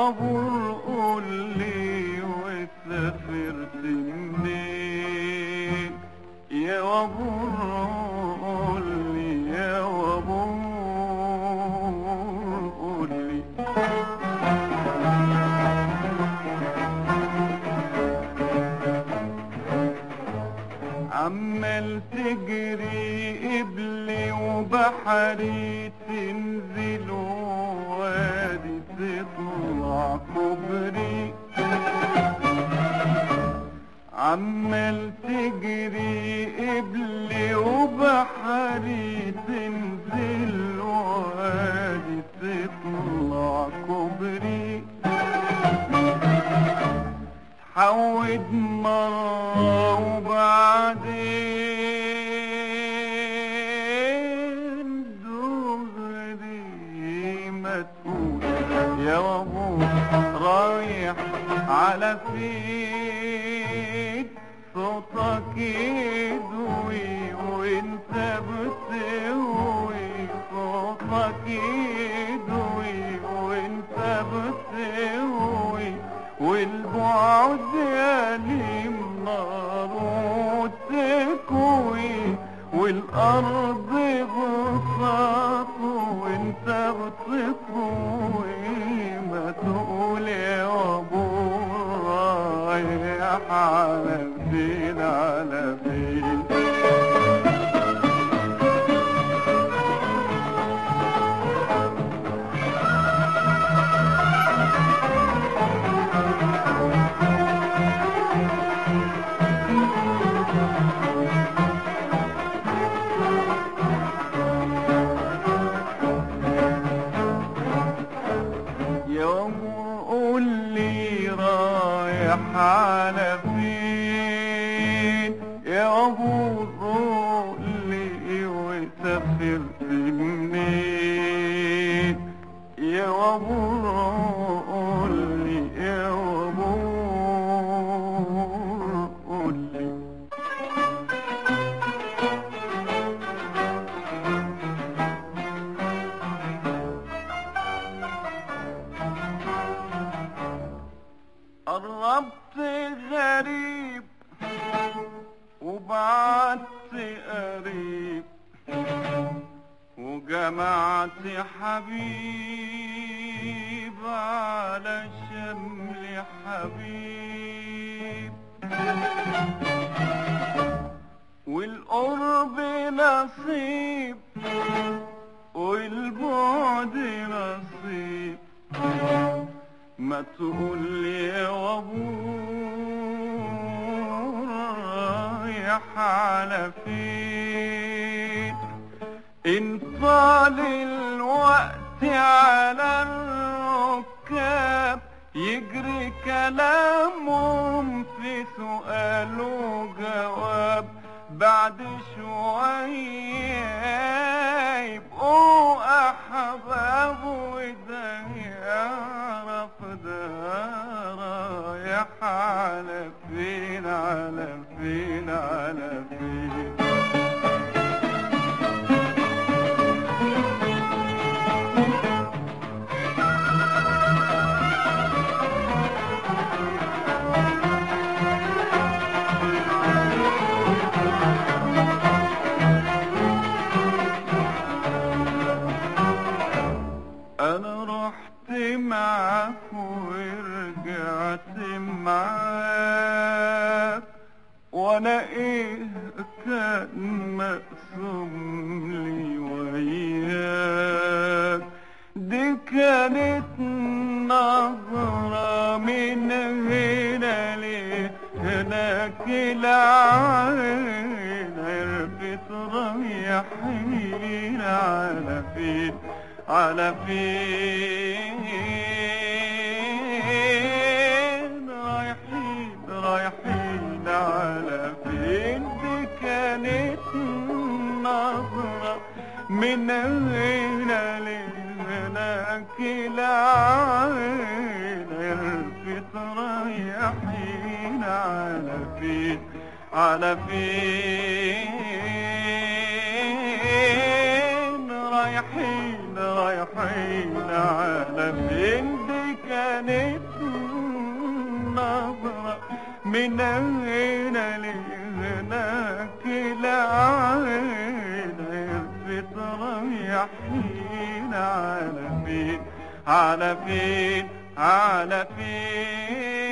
وابور قولي وسافرت منين؟ يا وابور قولي، يا وابور قولي. عمال تجري قبلي وبحري، تنزل وادي تطلع كوبري. عمال تجري قبلي وبحري، تنزل وادي تطلع كوبري. حود مرة وبعدين دغري ما تقول يا وابور رايح على فين؟ صوتك يدوي وانت بتهوي، صوتك يدوي وانت بتهوي، والبعد يليم نار وتكوي، والارض بساط وانت بتطوي. ما تقول يا وابور رايح على فين، على فين؟ على فين يا وابور قولي وسافرت منين؟ يا وابور قولي، يا وابور قولي. قربت غريب وبعدت قريب، وجمعت حبيب على شمل حبيب. والقرب نصيب والبعد نصيب. ما تقول يا وابور رايح على فين؟ إن طال الوقت على الركاب، يجري كلامهم في سؤال وجواب. بعد شوية يبقوا أحباب، وده يعرف ده رايح على فين، على فين، على فين؟ أنا رحت معاك ورجعت معاك، وأنا إيه كان مقسوم لي وياك؟ دي كانت نظرة من هنا لهناك، العين عرفت رايحين على فين، على فين؟ رايحين رايحين على فين؟ دي كانت نظرة من هنا لهناك، العين عرفت رايحين على فين، على فين؟ رايحين رايحين على فين؟ دي كانت نظرة من هنا لهناك العين عرفت رايحين على فين على فين على فين